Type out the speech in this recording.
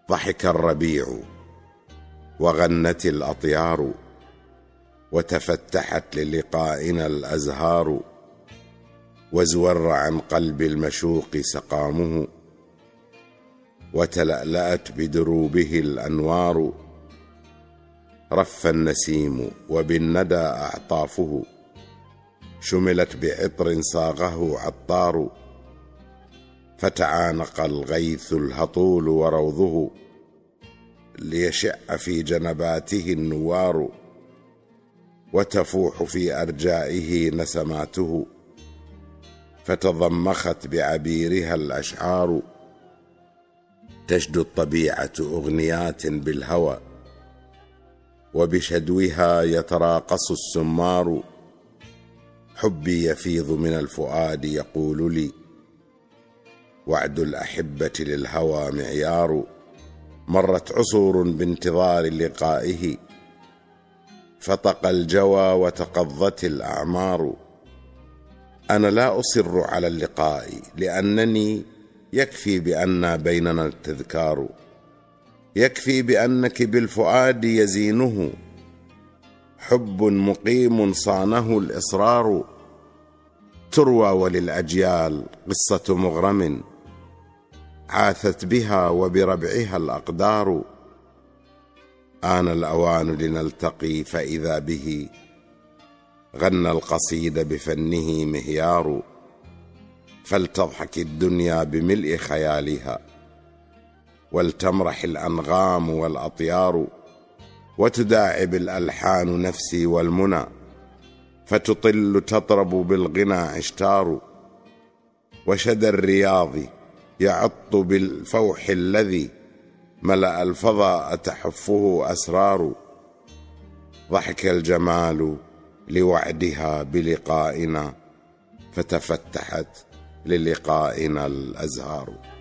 ضحك الربيع وغنت الأطيار، وتفتحت للقائنا الأزهار، وازور عن قلب المشوق سقامه، وتلألأت بدروبه الأنوار. رف النسيم وبالندى أعطافه، شملت بعطر صاغه عطار، فتعانق الغيث الهطول وروضه، ليشع في جنباته النوار، وتفوح في أرجائه نسماته، فتضمخت بعبيرها الأشعار. تشدو الطبيعة أغنيات بالهوى، وبشدوها يتراقص السمار. حبي يفيض من الفؤاد يقول لي، وعد الأحبة للهوى معيار. مرت عصور بانتظار لقائه، فطق الجوى وتقضت الأعمار. أنا لا أصر على اللقاء، لأنني يكفي بأن بيننا التذكار، يكفي بأنك بالفؤاد يزينه حب مقيم صانه الإصرار. تروى وللأجيال قصة مغرم، عاثت بها وبربعها الأقدار. آن الأوان لنلتقي، فإذا به غنى القصيد بفنه مهيار. فلتضحك الدنيا بملء خيالها، ولتمرح الأنغام والأطيار. وتداعب الألحان نفسي والمنى، فتطل تطرب بالغنى عشتار. وشدى الرياض يعط بالفوح الذي ملأ الفضاء تحفه أسرار. ضحك الجمال لوعدها بلقائنا، فتفتحت للقائنا الأزهار.